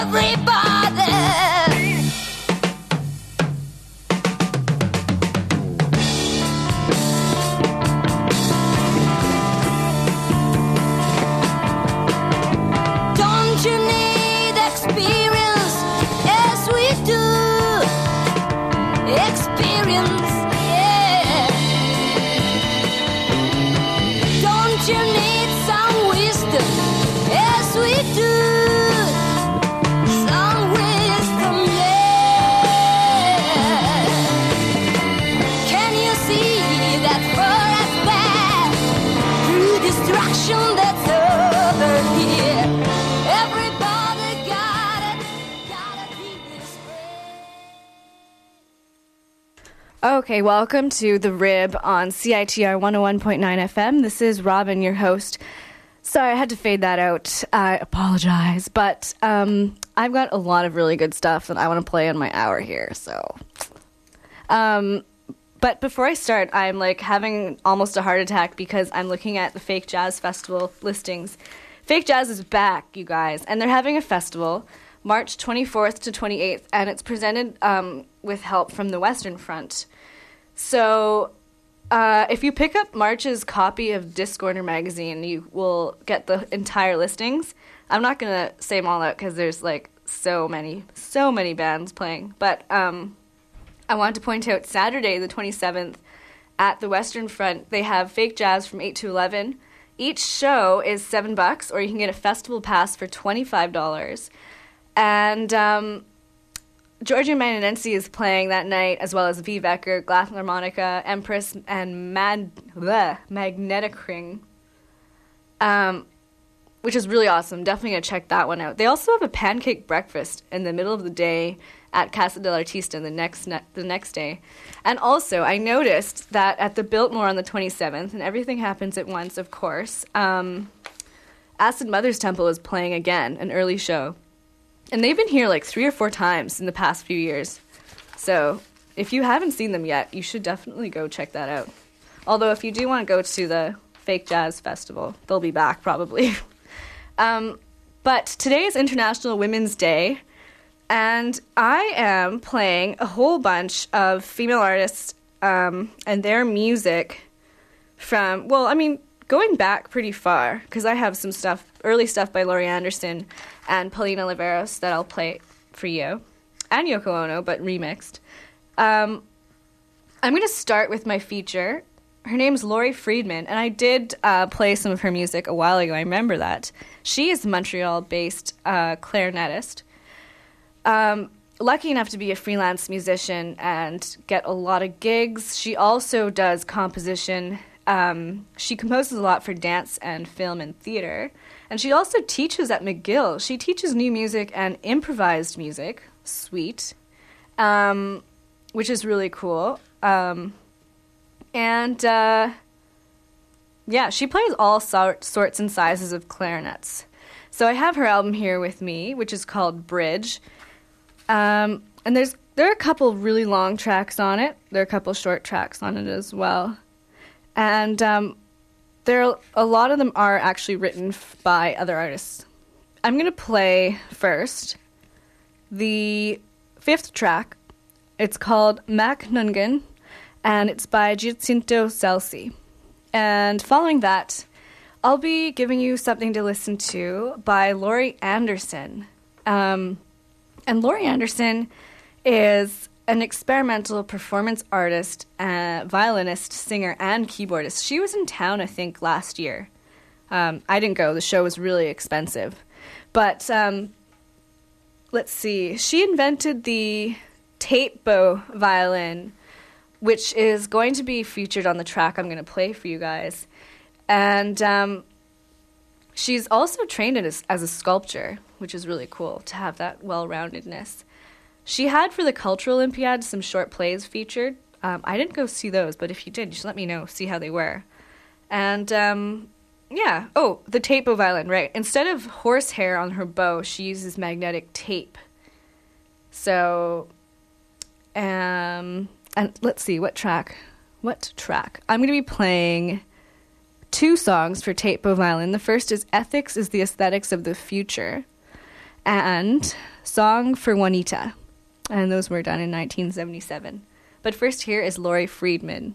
Everybody. Don't you need experience as we do? Experience, yeah. Don't you need some wisdom as we do? Some wisdom, yeah. Can you see that forest path through destruction that's over here? Everybody gotta be this way. Okay, welcome to The Rib on CITR 101.9 FM. This is Robin, your host. Sorry, I had to fade that out. I apologize. But I've got a lot of really good stuff that I want to play in my hour here. So, but before I start, I'm like having almost a heart attack because I'm looking at the Fake Jazz Festival listings. Fake Jazz is back, you guys, and they're having a festival March 24th to 28th, and it's presented with help from the Western Front. So if you pick up March's copy of Discorder magazine, you will get the entire listings. I'm not going to say them all out because there's like so many bands playing. But I want to point out Saturday, the 27th, at the Western Front, they have Fake Jazz from 8 to 11. Each show is $7, or you can get a festival pass for $25. And Georgia Mananensi is playing that night, as well as V. Becker, Glasharmonica, Empress, and Magnetic Ring, which is really awesome. Definitely going to check that one out. They also have a pancake breakfast in the middle of the day at Casa del Artista the next day. And also, I noticed that at the Biltmore on the 27th, and everything happens at once, of course, Acid Mother's Temple is playing again, an early show. And they've been here like 3 or 4 times in the past few years. So if you haven't seen them yet, you should definitely go check that out. Although if you do want to go to the Fake Jazz Festival, they'll be back probably. But today is International Women's Day, and I am playing a whole bunch of female artists and their music from, well, I mean, going back pretty far, because I have some early stuff by Laurie Anderson and Paulina Oliveros that I'll play for you, and Yoko Ono, but remixed. I'm going to start with my feature. Her name's Laurie Friedman, and I did play some of her music a while ago. I remember that. She is a Montreal-based clarinetist. Lucky enough to be a freelance musician and get a lot of gigs. She also does composition. She composes a lot for dance and film and theater. And she also teaches at McGill. She teaches new music and improvised music. Sweet. Which is really cool. Yeah, she plays all sorts and sizes of clarinets. So I have her album here with me, which is called Bridge. And there are a couple really long tracks on it. There are a couple short tracks on it as well. And a lot of them are actually written by other artists. I'm going to play first the 5th track. It's called Mac Nungan, and it's by Giacinto Celsi. And following that, I'll be giving you something to listen to by Laurie Anderson. And Laurie Anderson is an experimental performance artist, violinist, singer, and keyboardist. She was in town, I think, last year. I didn't go. The show was really expensive. But let's see. She invented the tape bow violin, which is going to be featured on the track I'm going to play for you guys. And she's also trained as a sculptor, which is really cool to have that well-roundedness. She had for the Cultural Olympiad some short plays featured. I didn't go see those, but if you did, just let me know, see how they were. And yeah, the tape bow violin, right. Instead of horsehair on her bow, she uses magnetic tape. So, and let's see, what track? I'm going to be playing 2 songs for tape bow violin. The first is Ethics is the Aesthetics of the Future. and Song for Juanita. And those were done in 1977. But first here is Laurie Friedman.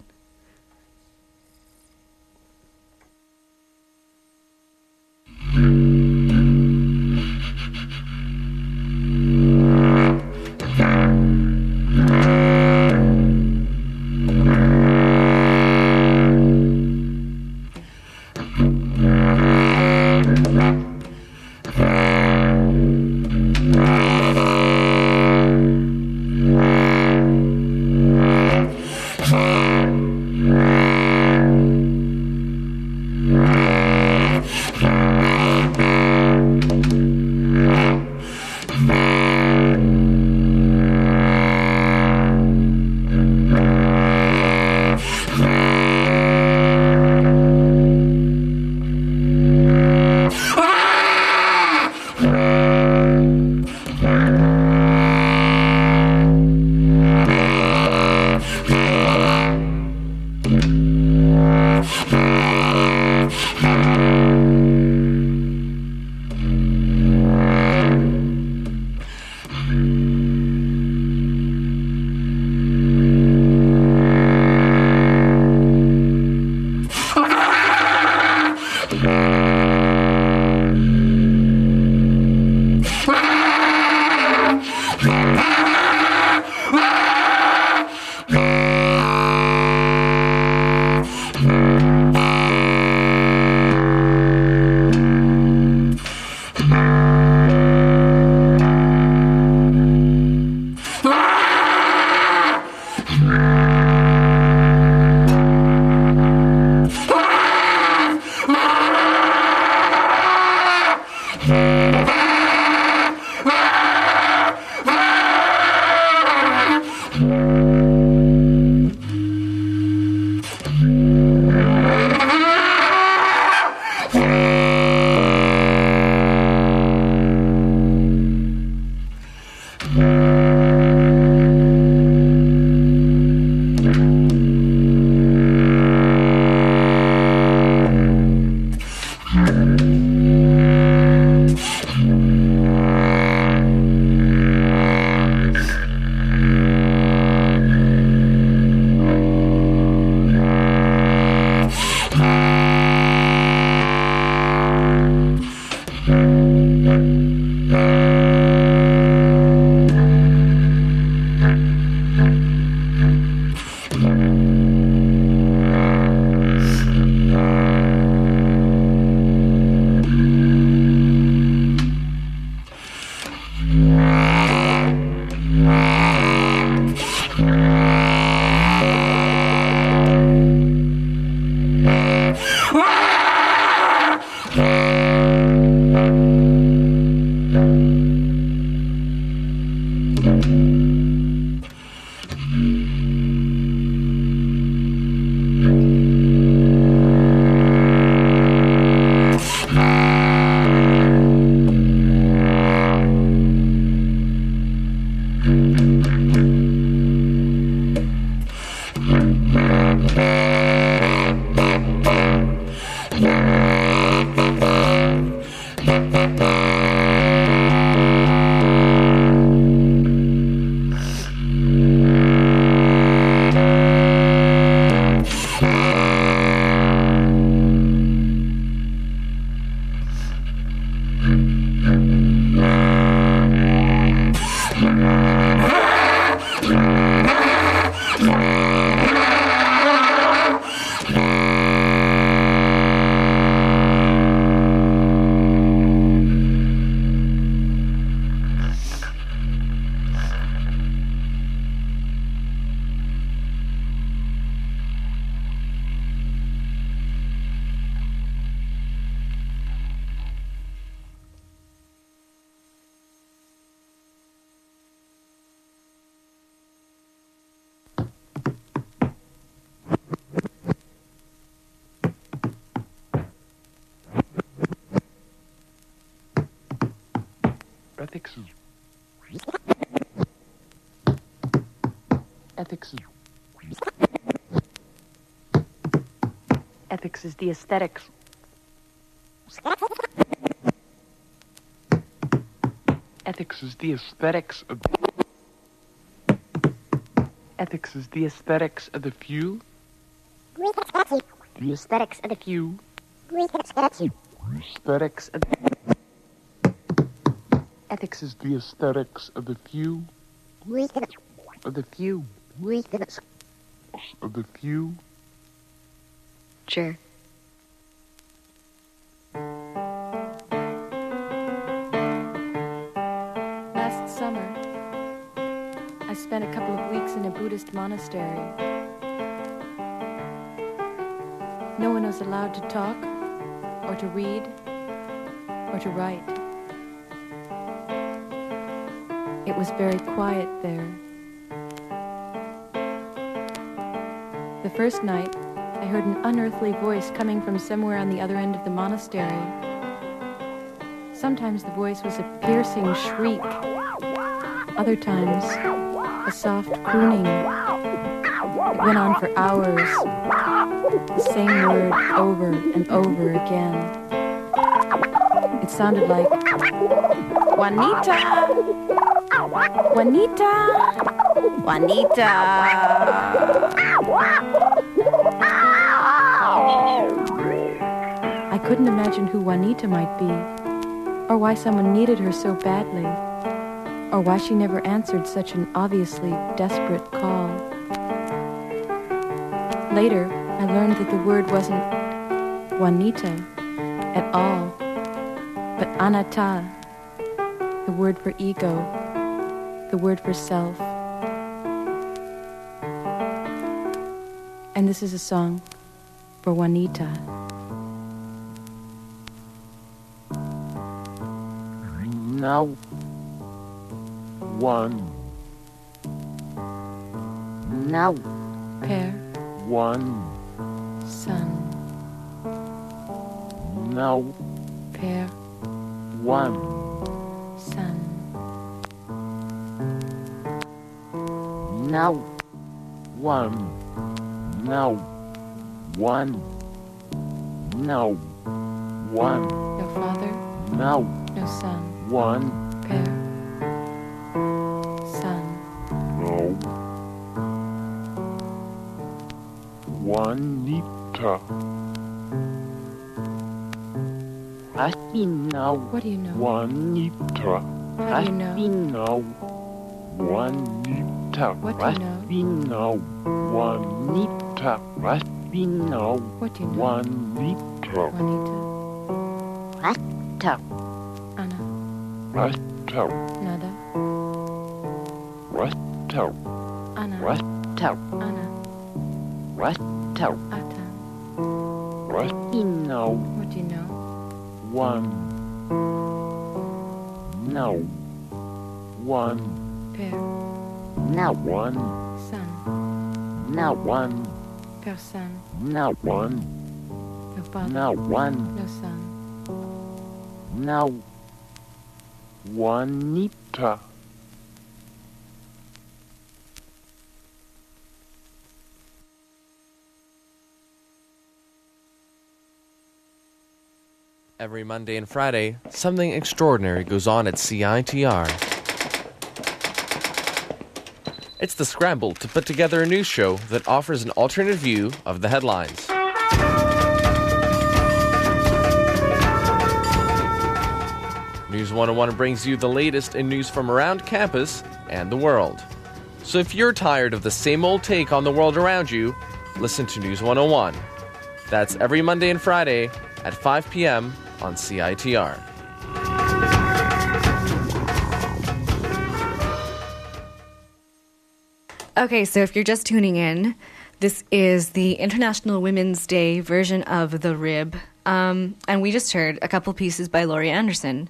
Ethics. Ethics. Ethics is the aesthetics. Ethics is the aesthetics of... Ethics is the aesthetics of the few. The aesthetics of the few. Aesthetics of... Ethics is the aesthetics of the few. Of the few. Of the few. Sure. Last summer, I spent a couple of weeks in a Buddhist monastery. No one was allowed to talk, or to read, or to write. It was very quiet there. The first night, I heard an unearthly voice coming from somewhere on the other end of the monastery. Sometimes the voice was a piercing shriek. Other times, a soft crooning. It went on for hours. The same word over and over again. It sounded like, Juanita! Juanita! Juanita! I couldn't imagine who Juanita might be, or why someone needed her so badly, or why she never answered such an obviously desperate call. Later, I learned that the word wasn't Juanita at all, but anatta, the word for ego, the word for self. And this is a song for Juanita. Now, one. Now, Père, One. Son, Now, Père, one. Son, now, One. Now, one. Now, one. no Father, Now, no Son, one. Père, Son, No. Juanita. I see now. what do you know? Juanita. How do you know? Now. Juanita. What do you know? I know. Juanita. I know. What do you know? Juanita. Juanita, tau, Anna, I tell. Nada, I tell. Anna, I tell. Anna, I tell. Ata. I know. What do you know? One. No. One. Père, now, One. Son, Now one. Personne, Now one. no Father, Now one. no Son. Now. Juanita. Every Monday and Friday, something extraordinary goes on at CITR. It's the scramble to put together a news show that offers an alternate view of the headlines. News 101 brings you the latest in news from around campus and the world. So if you're tired of the same old take on the world around you, listen to News 101. That's every Monday and Friday at 5 p.m. on CITR. Okay, so if you're just tuning in, this is the International Women's Day version of The Rib. And we just heard a couple pieces by Laurie Anderson.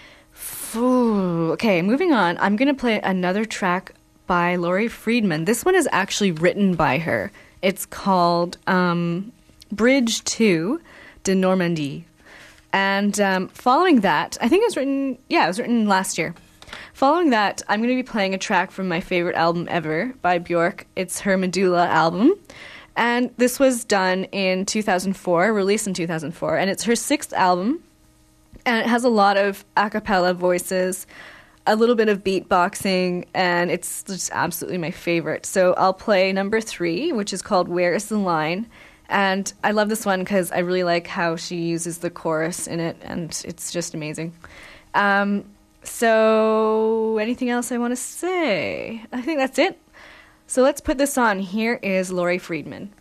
Okay, moving on. I'm going to play another track by Laurie Friedman. This one is actually written by her. It's called Bridge to de Normandie. And following that, I think it was written last year. Following that, I'm going to be playing a track from my favorite album ever by Björk. It's her Medulla album. And this was done in 2004, released in 2004. And it's her 6th album. And it has a lot of a cappella voices. a little bit of beatboxing, and it's just absolutely my favorite. So I'll play number 3, which is called Where is the Line? And I love this one because I really like how she uses the chorus in it, and it's just amazing. So anything else I want to say? I think that's it. So let's put this on. Here is Laurie Friedman.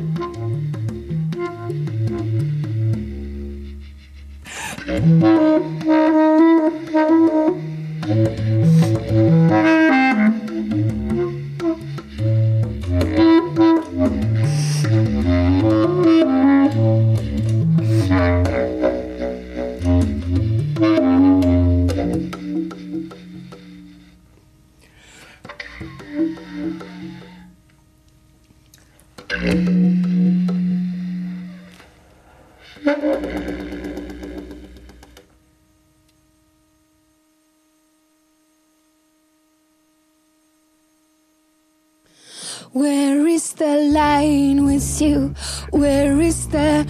Where is the line with you? Where is the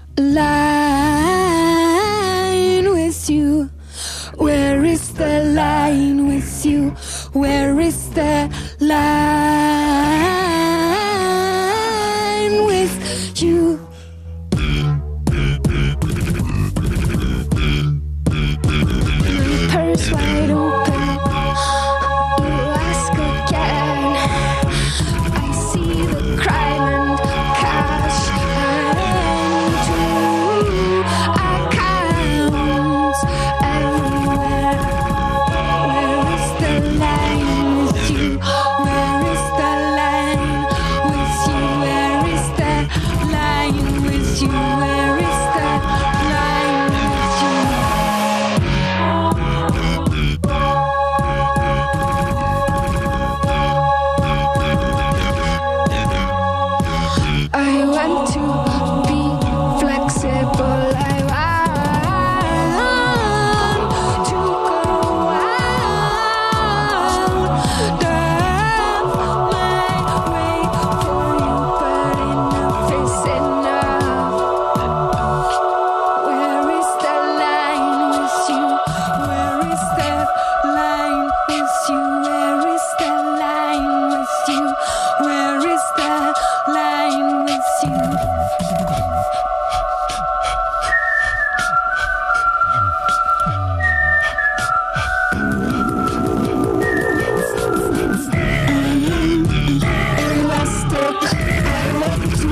line with you? Where is the line with you? Where is the line with you? Purse wide open, you ask again. I see the crime and cash and true accounts everywhere. Where is the line with you? Where is the line with you? Where is the line with you? Where is the line with you? I want to be flexible. I want to go out of my way for you, but enough is enough. Where is the line with you? Where is the line with you? Where is the line with you? Where is the line with you? Elastic, I love to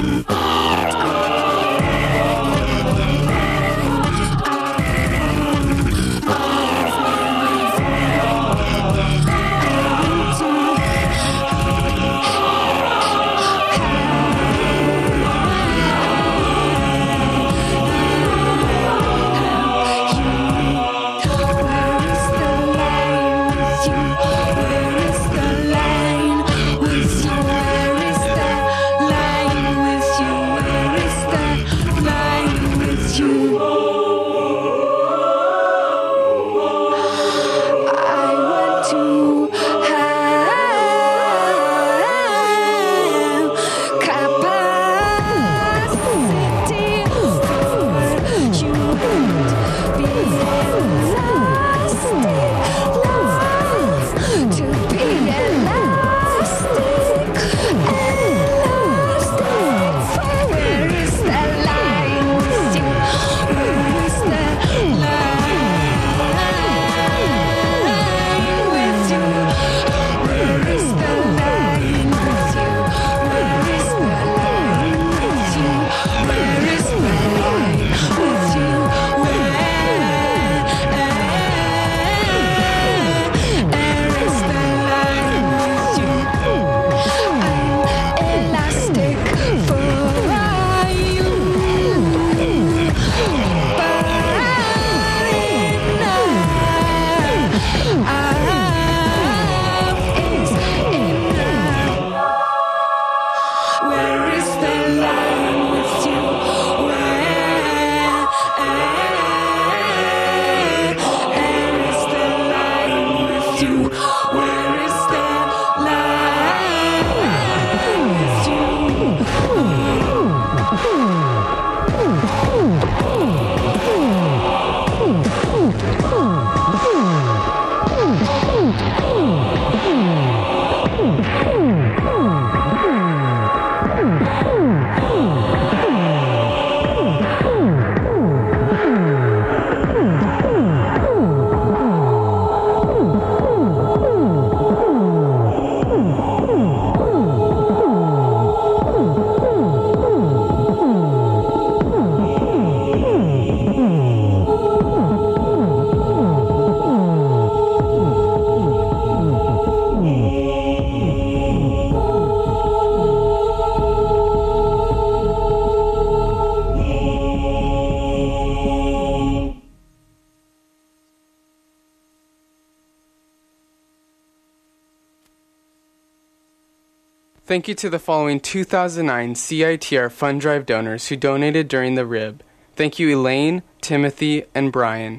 Thank you to the following 2009 CITR Fund Drive donors who donated during the RIB. Thank you, Elaine, Timothy, and Brian.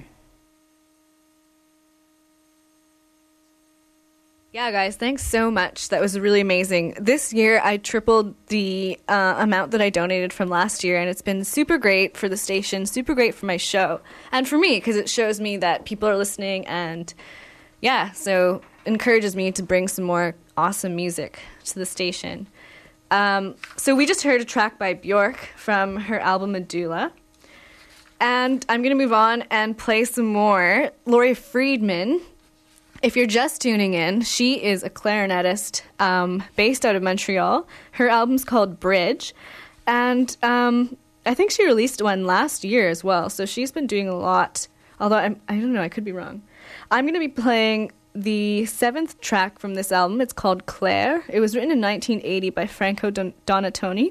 Yeah, guys, thanks so much. That was really amazing. This year, I tripled the amount that I donated from last year, and it's been super great for the station, super great for my show, and for me, because it shows me that people are listening, and yeah, so encourages me to bring some more awesome music to the station. So we just heard a track by Bjork from her album Medulla, and I'm going to move on and play some more. Laurie Friedman. If you're just tuning in, she is a clarinetist based out of Montreal. Her album's called Bridge, and I think she released one last year as well, so she's been doing a lot, although I don't know, I could be wrong. I'm going to be playing the 7th track from this album. It's called Claire. It was written in 1980 by Franco Donatoni.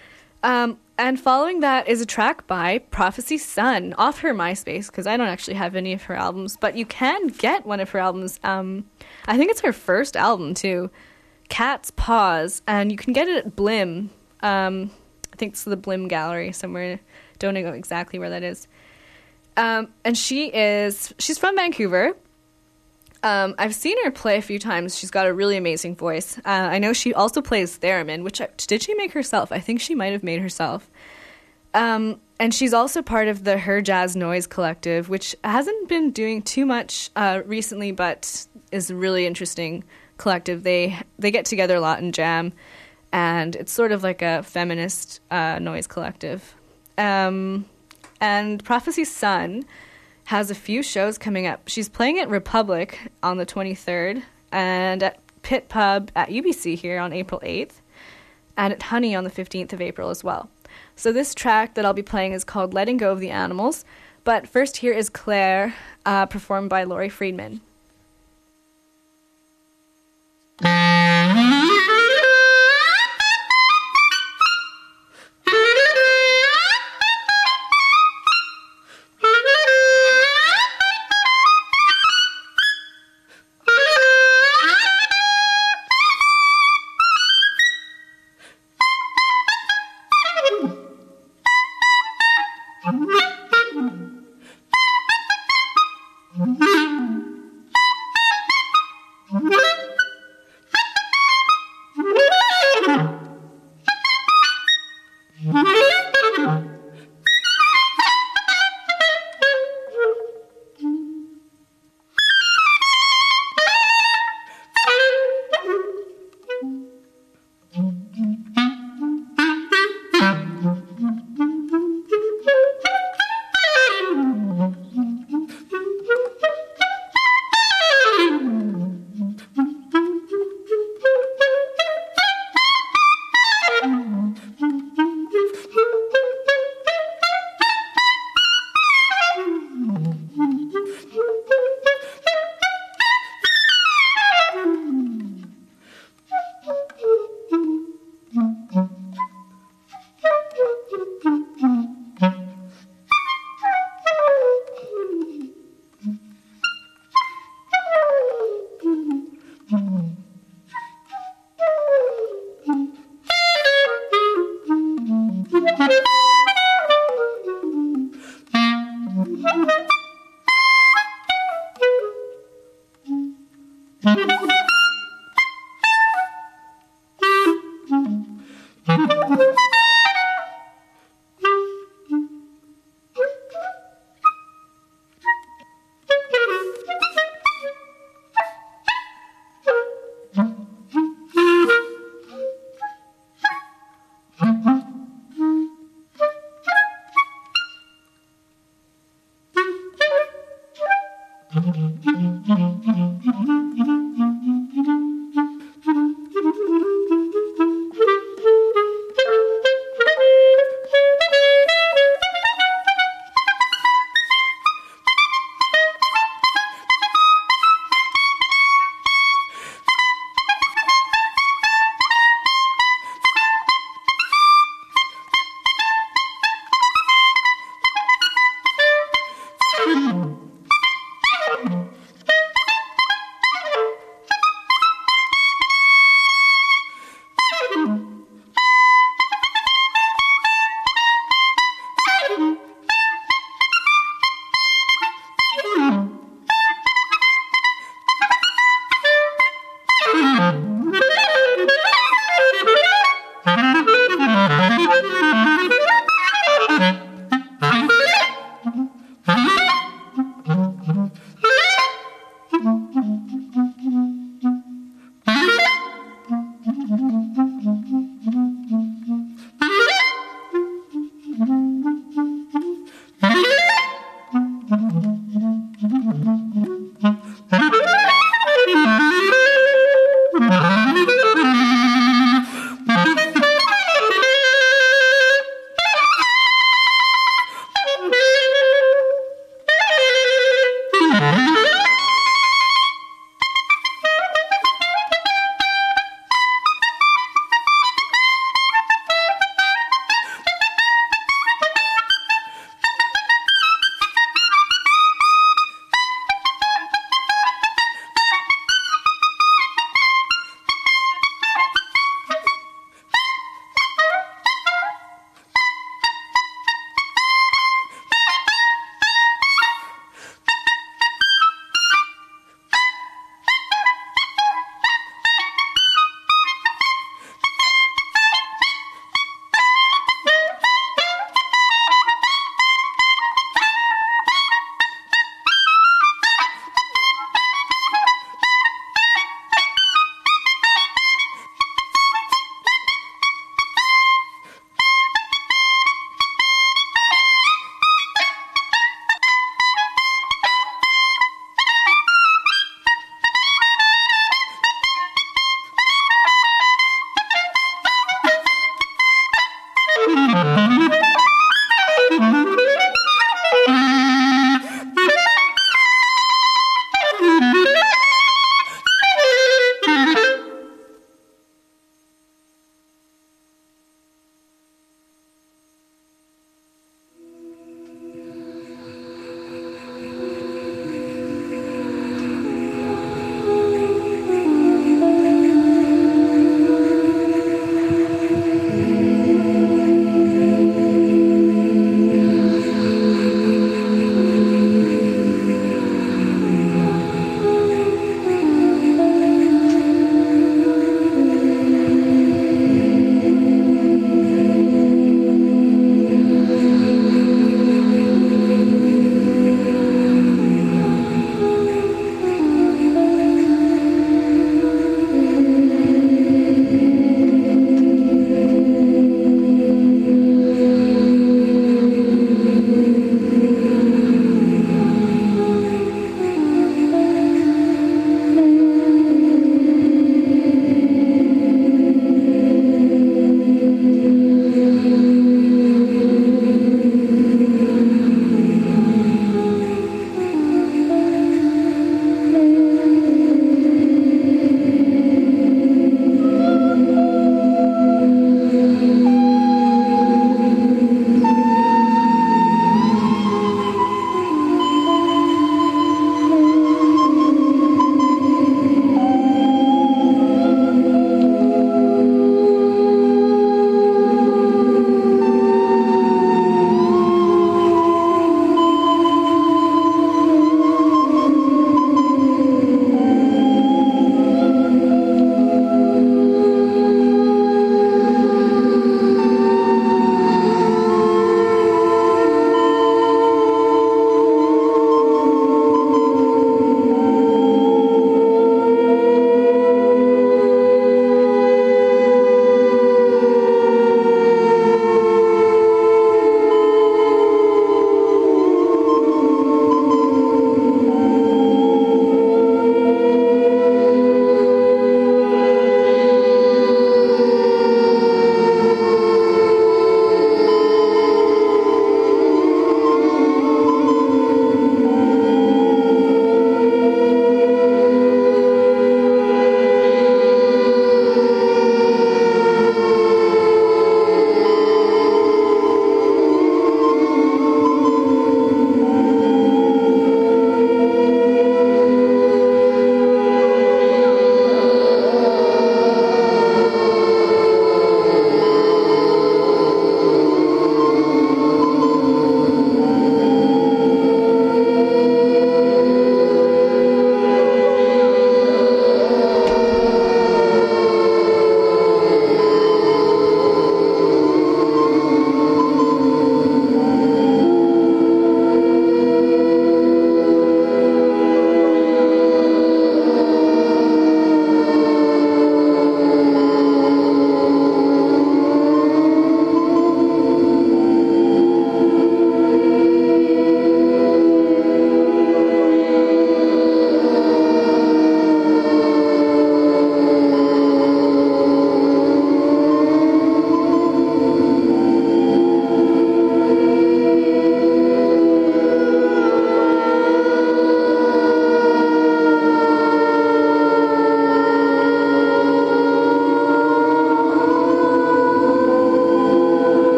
And following that is a track by Prophecy Sun off her MySpace, because I don't actually have any of her albums, but you can get one of her albums. I think it's her first album, too. Cat's Paws, and you can get it at Blim. I think it's the Blim Gallery somewhere. Don't know exactly where that is. And she's from Vancouver. I've seen her play a few times. She's got a really amazing voice. I know she also plays theremin, which did she make herself? I think she might have made herself. And she's also part of the Her Jazz Noise Collective, which hasn't been doing too much recently, but is a really interesting collective. They get together a lot and jam, and it's sort of like a feminist noise collective. And Prophecy Sun has a few shows coming up. She's playing at Republic on the 23rd, and at Pit Pub at UBC here on April 8th, and at Honey on the 15th of April as well. So this track that I'll be playing is called Letting Go of the Animals, but first here is Claire, performed by Laurie Friedman.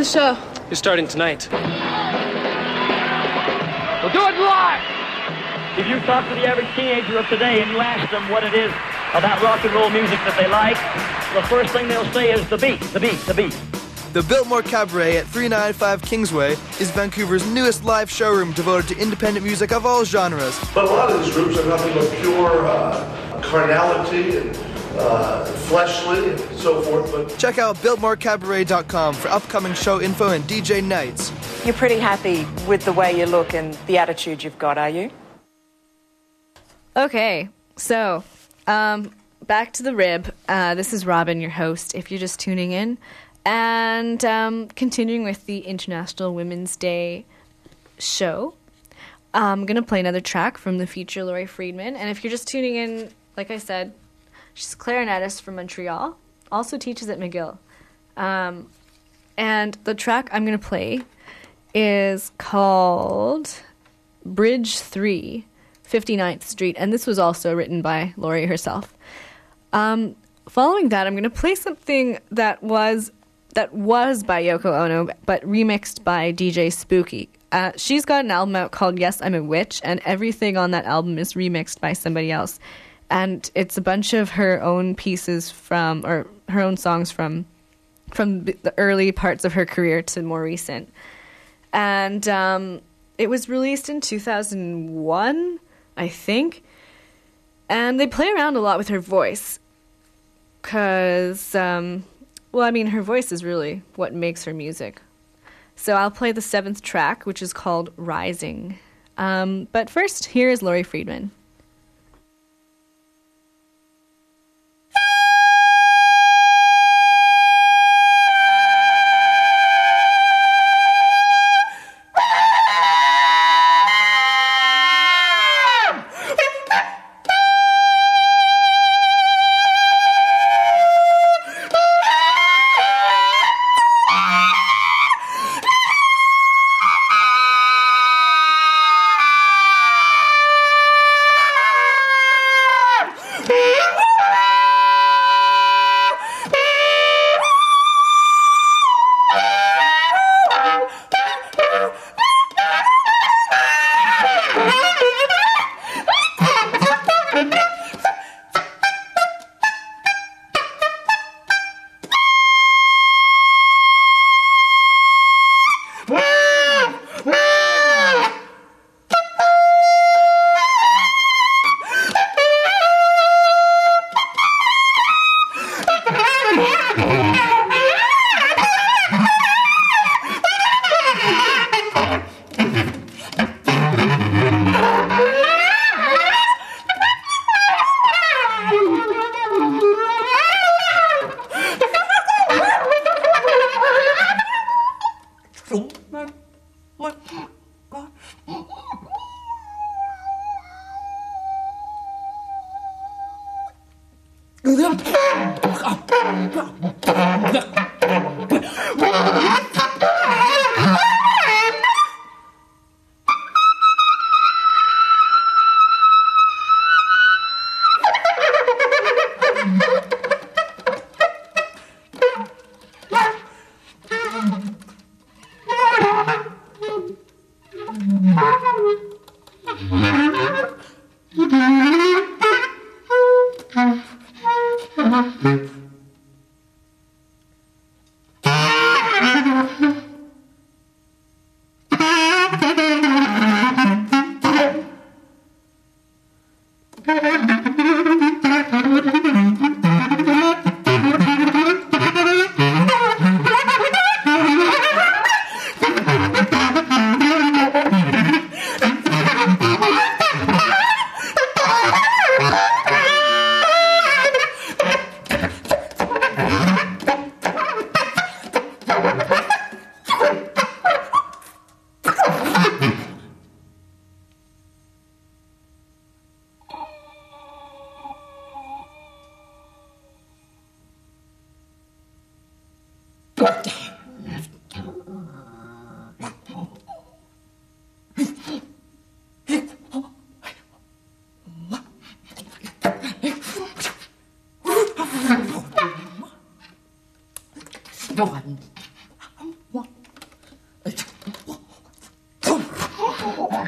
show? You're starting tonight. We'll do it live! If you talk to the average teenager of today and you ask them what it is about rock and roll music that they like, the first thing they'll say is the beat, the beat, the beat. The Biltmore Cabaret at 395 Kingsway is Vancouver's newest live showroom devoted to independent music of all genres. But a lot of these groups are nothing but pure carnality and fleshly and so forth. But check out BiltmoreCabaret.com for upcoming show info and DJ nights. You're pretty happy with the way you look and the attitude you've got, are you? Okay, so back to the Rib. This is Robin, your host, if you're just tuning in. And continuing with the International Women's Day show, I'm going to play another track from the future Laurie Friedman. And if you're just tuning in, like I said, she's a clarinetist from Montreal, also teaches at McGill. And the track I'm going to play is called Bridge 3, 59th Street. And this was also written by Laurie herself. Following that, I'm going to play something that was by Yoko Ono, but remixed by DJ Spooky. She's got an album out called Yes, I'm a Witch, and everything on that album is remixed by somebody else. And it's a bunch of her own pieces or her own songs from the early parts of her career to more recent. And it was released in 2001, I think. And they play around a lot with her voice. Because, her voice is really what makes her music. So I'll play the 7th track, which is called Rising. But first, here is Laurie Friedman.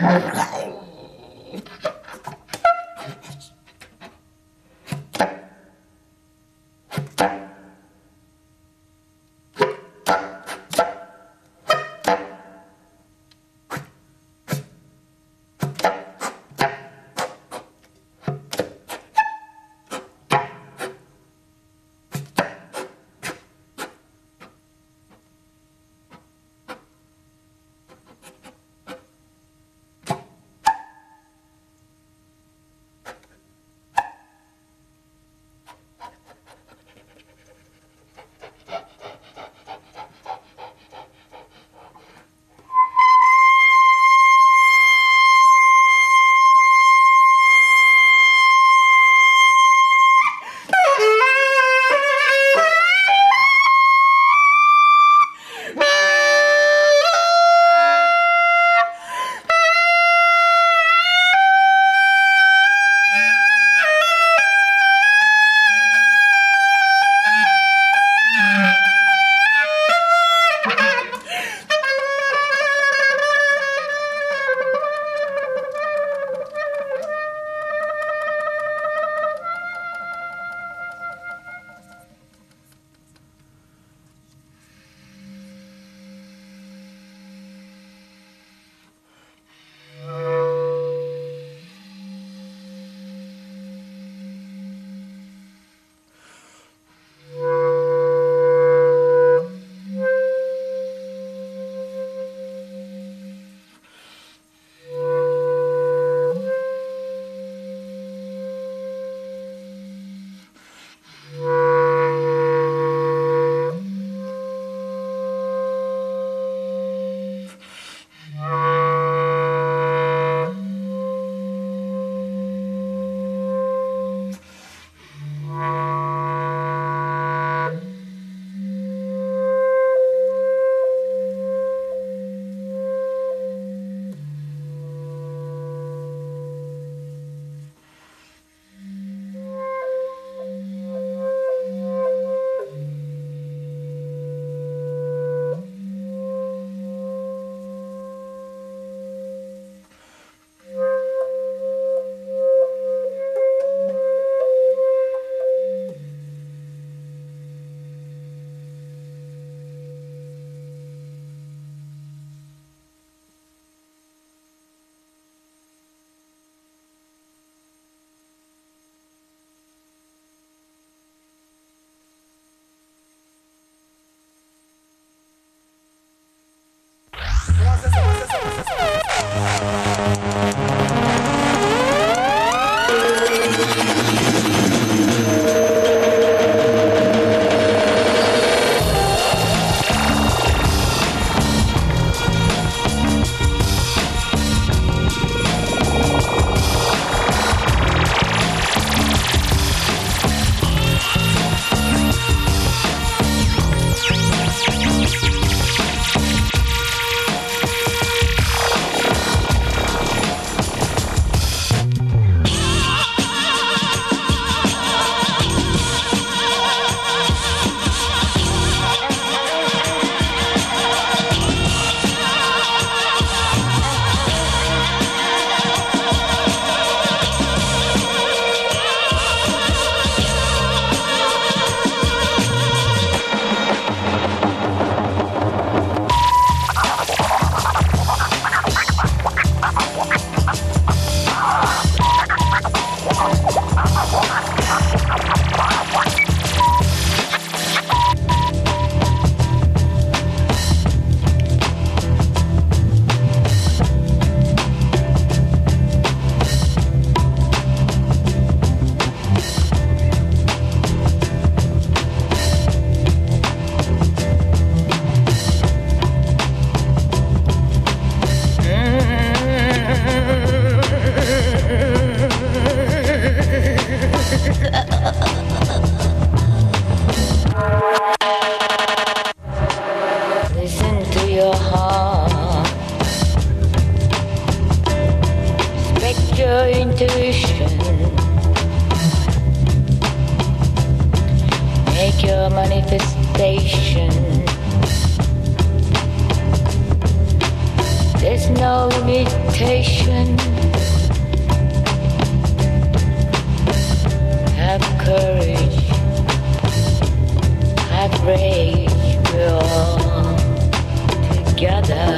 manifestation. There's no limitation. stand. Have courage, have rage, we're all together.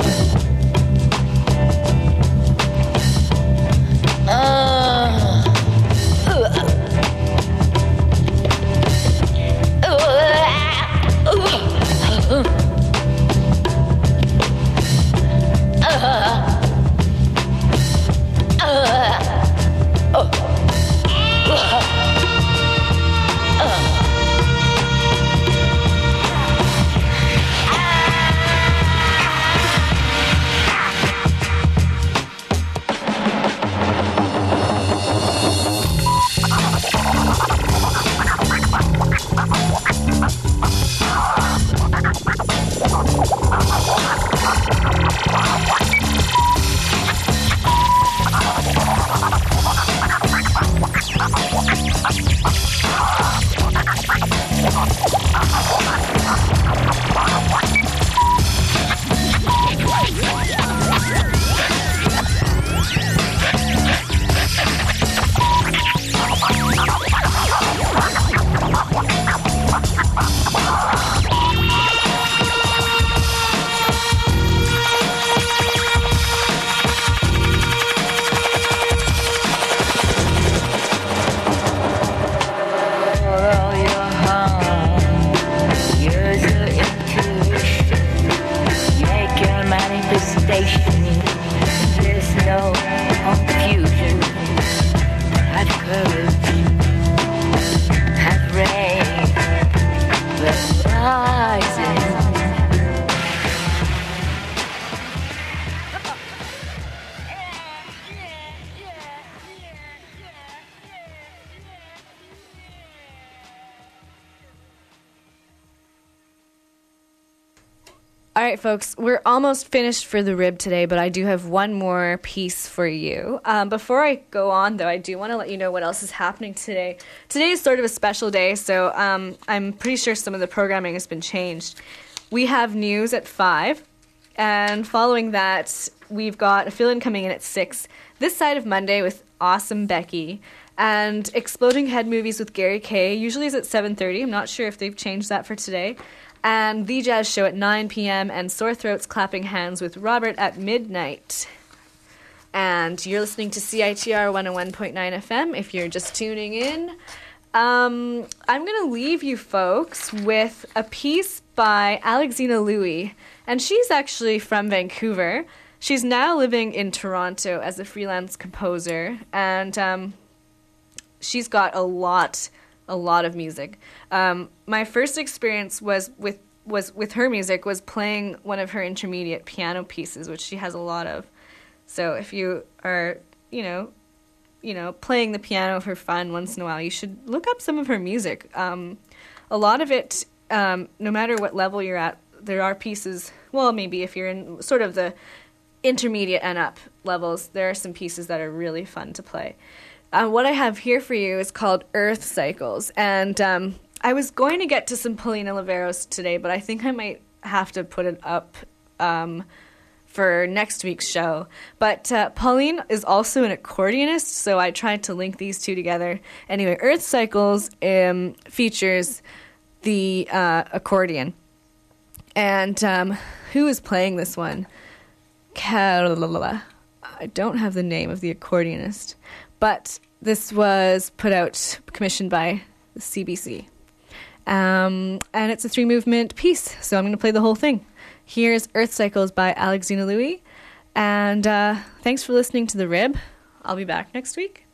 All right, folks, we're almost finished for the rib today, but I do have one more piece for you. Before I go on, though, I do want to let you know what else is happening today. Today is sort of a special day, so I'm pretty sure some of the programming has been changed. We have news at 5, and following that, we've got a fill-in coming in at 6. This side of Monday with Awesome Becky, and Exploding Head Movies with Gary Kay usually is at 7:30. I'm not sure if they've changed that for today. And The Jazz Show at 9 p.m. and Sore Throats Clapping Hands with Robert at midnight. And you're listening to CITR 101.9 FM if you're just tuning in. I'm going to leave you folks with a piece by Alexina Louie. And she's actually from Vancouver. She's now living in Toronto as a freelance composer. And she's got a lot of music. My first experience was with her music was playing one of her intermediate piano pieces, which she has a lot of. So if you are, playing the piano for fun once in a while, you should look up some of her music. A lot of it, no matter what level you're at, there are pieces, well, maybe if you're in sort of the intermediate and up levels, there are some pieces that are really fun to play. What I have here for you is called Earth Cycles, and I was going to get to some Paulina Oliveros today, but I think I might have to put it up for next week's show. But Pauline is also an accordionist, so I tried to link these two together. Anyway, Earth Cycles features the accordion. And who is playing this one? I don't have the name of the accordionist, but this was commissioned by the CBC. And it's a 3-movement piece, so I'm going to play the whole thing. Here's Earth Cycles by Alexina Louie, and thanks for listening to The Rib. I'll be back next week.